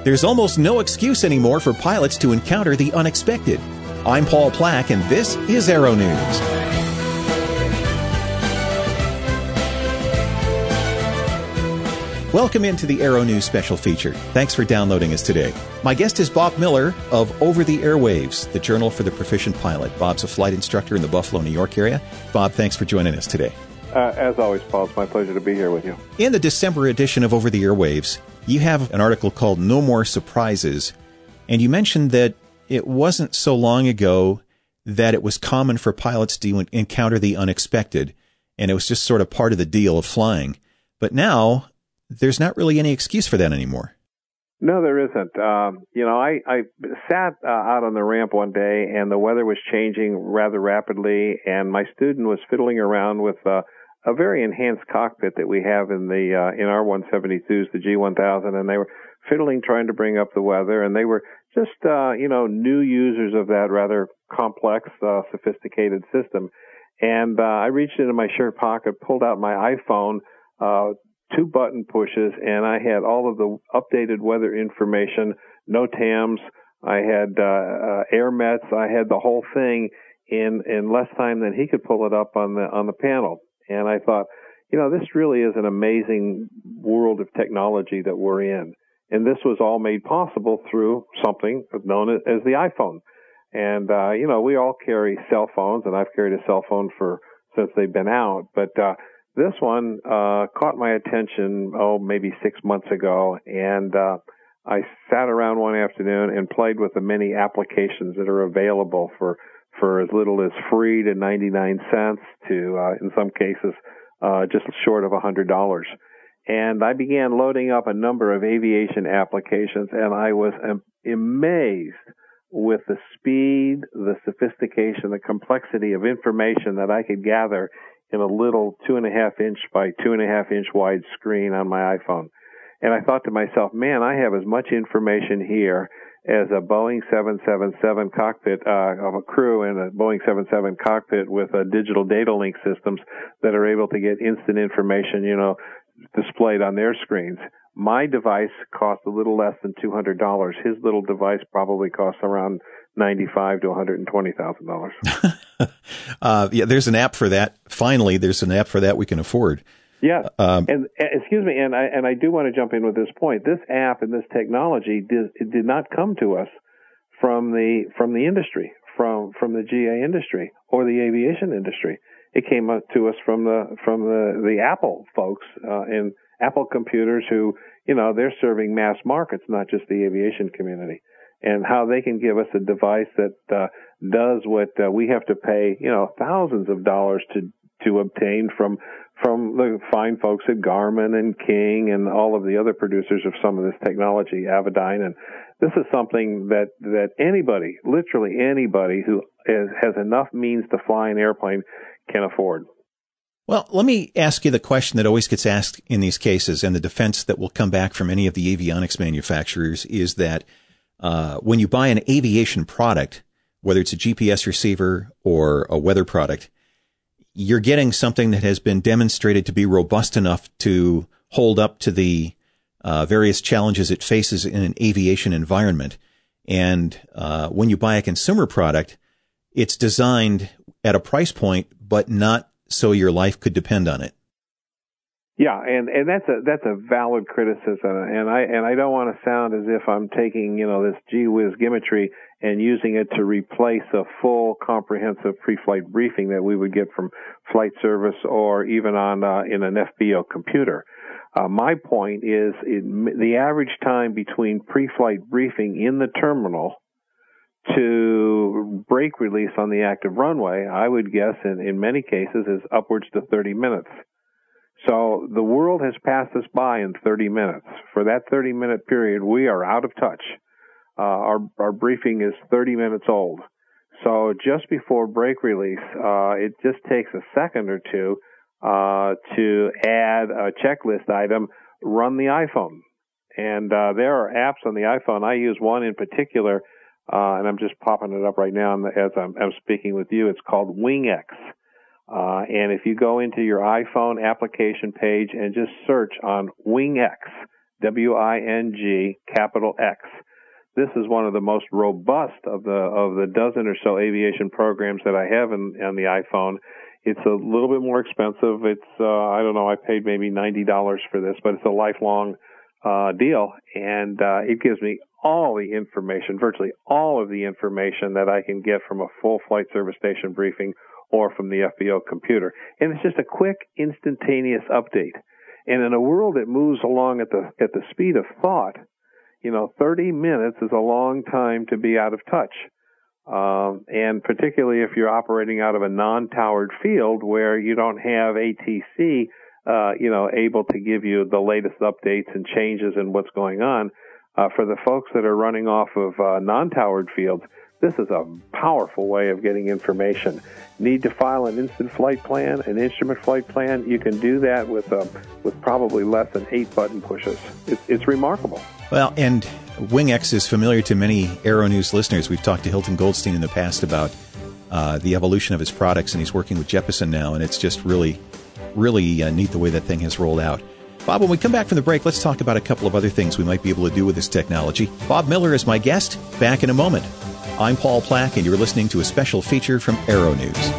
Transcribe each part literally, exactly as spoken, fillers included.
There's almost no excuse anymore for pilots to encounter the unexpected. I'm Paul Plack, and this is Aero News. Welcome into the Aero News special feature. Thanks for downloading us today. My guest is Bob Miller of Over the Airwaves, the Journal for the Proficient Pilot. Bob's a flight instructor in the Buffalo, New York area. Bob, thanks for joining us today. Uh, as always, Paul, it's my pleasure to be here with you. In the December edition of Over the Airwaves, you have an article called No More Surprises, and you mentioned that it wasn't so long ago that it was common for pilots to encounter the unexpected, and it was just sort of part of the deal of flying. But now, there's not really any excuse for that anymore. No, there isn't. Um, you know, I, I sat uh, out on the ramp one day, and the weather was changing rather rapidly, and my student was fiddling around with uh, a very enhanced cockpit that we have in the uh, in our one seventy-twos, the G one thousand, and they were fiddling, trying to bring up the weather, and they were just, uh, you know, new users of that rather complex, uh, sophisticated system. And uh, I reached into my shirt pocket, pulled out my iPhone, uh, two button pushes, and I had all of the updated weather information, NOTAMs, I had uh, uh, AirMets, I had the whole thing in in less time than he could pull it up on the on the panel. And I thought, you know, this really is an amazing world of technology that we're in. And this was all made possible through something known as the iPhone. And, uh, you know, we all carry cell phones, and I've carried a cell phone for since they've been out. But uh, this one uh, caught my attention, oh, maybe six months ago. And uh, I sat around one afternoon and played with the many applications that are available for for as little as free to ninety-nine cents to, uh, in some cases, uh, just short of one hundred dollars. And I began loading up a number of aviation applications, and I was um, amazed with the speed, the sophistication, the complexity of information that I could gather in a little two and a half inch by two and a half inch wide screen on my iPhone. And I thought to myself, man, I have as much information here as a Boeing seven seventy-seven cockpit uh, of a crew in a Boeing seven seventy-seven cockpit with uh, digital data link systems that are able to get instant information, you know, displayed on their screens. My device cost a little less than two hundred dollars. His little device probably costs around ninety-five thousand to one hundred twenty thousand dollars. uh, yeah, there's an app for that. Finally, there's an app for that we can afford. Yeah, um, and uh, excuse me, and I and I do want to jump in with this point. This app and this technology did it did not come to us from the from the industry, from from the G A industry or the aviation industry. It came up to us from the from the the Apple folks uh, and Apple computers, who, you know, they're serving mass markets, not just the aviation community, and how they can give us a device that uh, does what uh, we have to pay, you know, thousands of dollars to to obtain from from the fine folks at Garmin and King and all of the other producers of some of this technology, Avidyne. And this is something that, that anybody, literally anybody who is, has enough means to fly an airplane can afford. Well, let me ask you the question that always gets asked in these cases, and the defense that will come back from any of the avionics manufacturers is that uh, when you buy an aviation product, whether it's a G P S receiver or a weather product, you're getting something that has been demonstrated to be robust enough to hold up to the uh, various challenges it faces in an aviation environment. And uh, when you buy a consumer product, it's designed at a price point, but not so your life could depend on it. Yeah, and, and that's a that's a valid criticism, and I and I don't want to sound as if I'm taking, you know, this gee whiz gimmickry and using it to replace a full comprehensive pre-flight briefing that we would get from flight service or even on uh, in an F B O computer. Uh, my point is it, the average time between pre-flight briefing in the terminal to brake release on the active runway, I would guess in, in many cases is upwards to thirty minutes. So the world has passed us by in thirty minutes. For that thirty minute period, we are out of touch. Uh, our, our briefing is thirty minutes old. So just before brake release, uh, it just takes a second or two uh, to add a checklist item, run the iPhone. And uh, there are apps on the iPhone. I use one in particular, uh, and I'm just popping it up right now as I'm, I'm speaking with you. It's called WingX. Uh, and if you go into your iPhone application page and just search on WingX, W I N G, capital X. This is one of the most robust of the of the dozen or so aviation programs that I have in, on the iPhone. It's a little bit more expensive. It's, uh, I don't know, I paid maybe ninety dollars for this, but it's a lifelong uh, deal, and uh, it gives me all the information, virtually all of the information that I can get from a full flight service station briefing or from the F B O computer. And it's just a quick, instantaneous update. And in a world that moves along at the at the speed of thought, you know, thirty minutes is a long time to be out of touch. Um, and particularly if you're operating out of a non-towered field where you don't have A T C, uh, you know, able to give you the latest updates and changes in what's going on. Uh, for the folks that are running off of uh, non-towered fields, this is a powerful way of getting information. Need to file an instant flight plan, an instrument flight plan? You can do that with uh, with probably less than eight button pushes. It's, it's remarkable. Well, and WingX is familiar to many Aero News listeners. We've talked to Hilton Goldstein in the past about uh, the evolution of his products, and he's working with Jeppesen now, and it's just really, really uh, neat the way that thing has rolled out. Bob, when we come back from the break, let's talk about a couple of other things we might be able to do with this technology. Bob Miller is my guest. Back in a moment. I'm Paul Plack, and you're listening to a special feature from Aero News.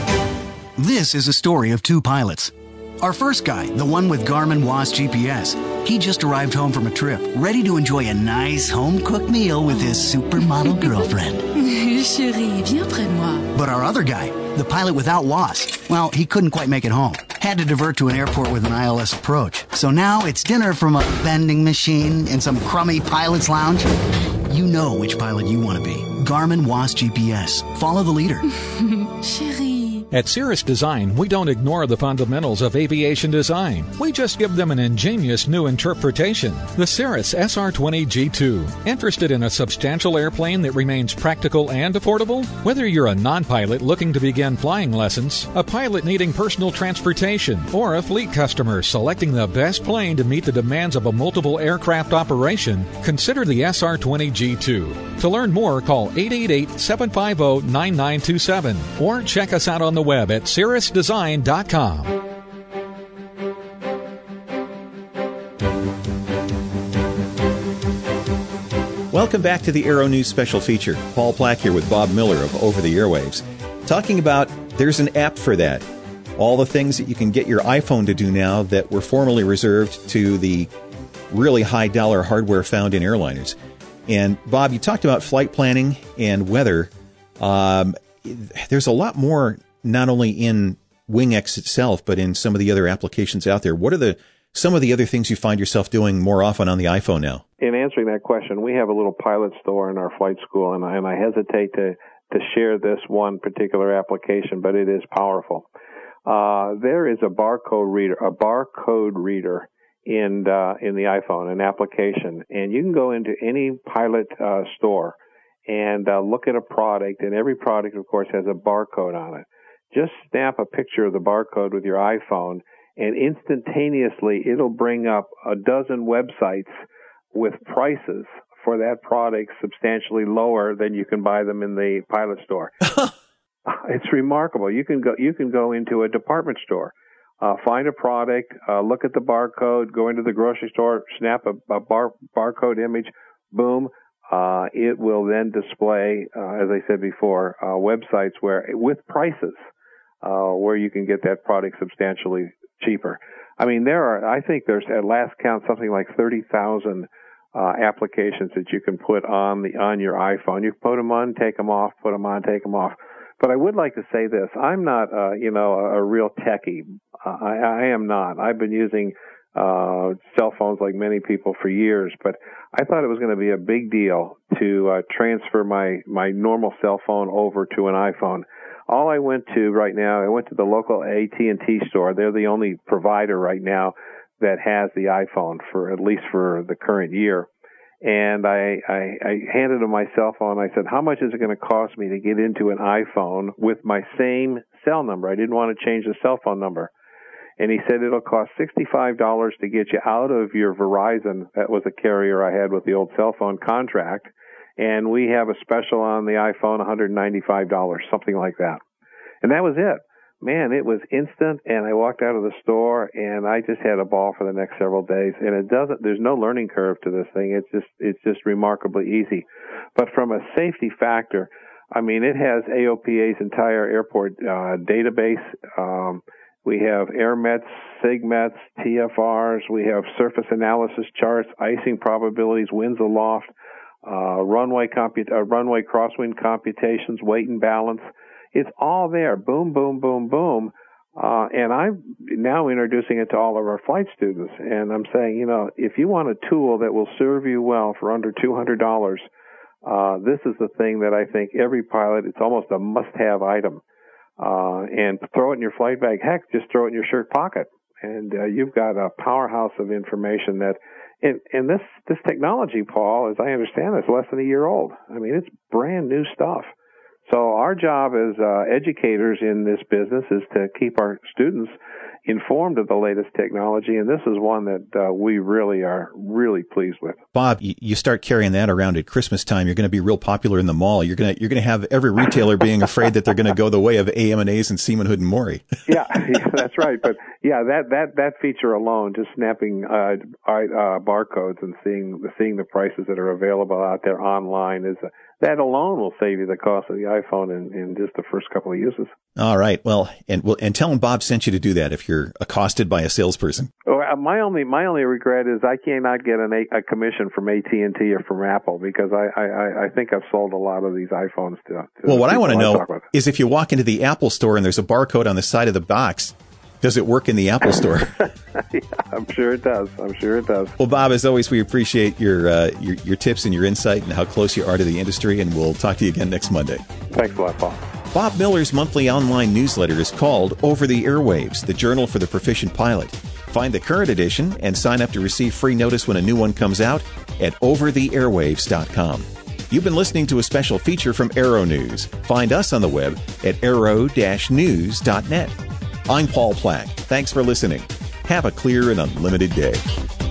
This is a story of two pilots. Our first guy, the one with Garmin W A S G P S, he just arrived home from a trip, ready to enjoy a nice home-cooked meal with his supermodel girlfriend. Chérie, viens près de moi. But our other guy, the pilot without W A S, well, he couldn't quite make it home. Had to divert to an airport with an I L S approach. So now it's dinner from a vending machine in some crummy pilot's lounge. You know which pilot you want to be. Garmin W A S G P S. Follow the leader. Chérie. At Cirrus Design, we don't ignore the fundamentals of aviation design. We just give them an ingenious new interpretation. The Cirrus S R twenty G two. Interested in a substantial airplane that remains practical and affordable? Whether you're a non-pilot looking to begin flying lessons, a pilot needing personal transportation, or a fleet customer selecting the best plane to meet the demands of a multiple aircraft operation, consider the S R twenty G two. To learn more, call eight eight eight, seven five zero, nine nine two seven or check us out on the web at cirrus design dot com. Welcome back to the Aero News special feature. Paul Plack here with Bob Miller of Over the Airwaves. Talking about, there's an app for that. All the things that you can get your iPhone to do now that were formerly reserved to the really high-dollar hardware found in airliners. And, Bob, you talked about flight planning and weather. Um, there's a lot more, not only in WingX itself, but in some of the other applications out there. What are the some of the other things you find yourself doing more often on the iPhone now? In answering that question, we have a little pilot store in our flight school, and I, and I hesitate to, to share this one particular application, but it is powerful. Uh, there is a barcode reader, a barcode reader in uh, in the iPhone, an application, and you can go into any pilot uh, store and uh, look at a product, and every product, of course, has a barcode on it. Just snap a picture of the barcode with your iPhone, and instantaneously it'll bring up a dozen websites with prices for that product substantially lower than you can buy them in the pilot store. It's remarkable. You can go you can go into a department store, uh, find a product, uh, look at the barcode, go into the grocery store, snap a, a bar, barcode image, boom. Uh, it will then display, uh, as I said before, uh, websites where with prices. Uh, where you can get that product substantially cheaper. I mean, there are, I think there's at last count something like thirty thousand uh, applications that you can put on the on your iPhone. You put them on, take them off, put them on, take them off. But I would like to say this: I'm not, uh, you know, a, a real techie. Uh, I, I am not. I've been using uh, cell phones like many people for years, but I thought it was going to be a big deal to uh, transfer my my normal cell phone over to an iPhone. All I went to right now, I went to the local A T and T store. They're the only provider right now that has the iPhone for at least for the current year. And I, I, I handed him my cell phone. I said, how much is it going to cost me to get into an iPhone with my same cell number? I didn't want to change the cell phone number. And he said it'll cost sixty-five dollars to get you out of your Verizon. That was a carrier I had with the old cell phone contract. And we have a special on the iPhone, one hundred ninety-five dollars, something like that. And that was it. man, it was instant, and I walked out of the store, and I just had a ball for the next several days. And it doesn't, there's no learning curve to this thing. It's just, it's just remarkably easy. But from a safety factor, I mean, it has A O P A's entire airport uh, database. Um, we have AirMets, SIGMETs, T F Rs. We have surface analysis charts, icing probabilities, winds aloft, uh, runway comput- uh, runway crosswind computations, weight and balance. It's all there. Boom, boom, boom, boom. Uh, and I'm now introducing it to all of our flight students. And I'm saying, you know, if you want a tool that will serve you well for under two hundred dollars, uh, this is the thing that I think every pilot, it's almost a must-have item. Uh, and throw it in your flight bag. Heck, just throw it in your shirt pocket. And uh, you've got a powerhouse of information that, and, and this, this technology, Paul, as I understand, is less than a year old. I mean, it's brand new stuff. So our job as uh, educators in this business is to keep our students informed of the latest technology, and this is one that uh, we really are really pleased with. Bob, you start carrying that around at Christmas time, you're going to be real popular in the mall. You're going to you're going to have every retailer being afraid that they're going to go the way of A M and A's and Seaman Hood and Maury. yeah, yeah, that's right. But yeah, that that that feature alone, just snapping uh, uh, barcodes and seeing seeing the prices that are available out there online, is a, that alone will save you the cost of the iPhone in, in just the first couple of uses. All right. Well, and well, and tell them Bob sent you to do that if you're accosted by a salesperson. Oh, my only my only regret is I cannot get an, a commission from A T and T or from Apple, because I, I, I think I've sold a lot of these iPhones to. to well, what I want to know is if you walk into the Apple store and there's a barcode on the side of the box, does it work in the Apple store? Yeah, I'm sure it does. I'm sure it does. Well, Bob, as always, we appreciate your, uh, your your tips and your insight and how close you are to the industry, and we'll talk to you again next Monday. Thanks a lot, Paul. Bob Miller's monthly online newsletter is called Over the Airwaves, the Journal for the Proficient Pilot. Find the current edition and sign up to receive free notice when a new one comes out at over the airwaves dot com. You've been listening to a special feature from Aero News. Find us on the web at aero dash news dot net. I'm Paul Plack. Thanks for listening. Have a clear and unlimited day.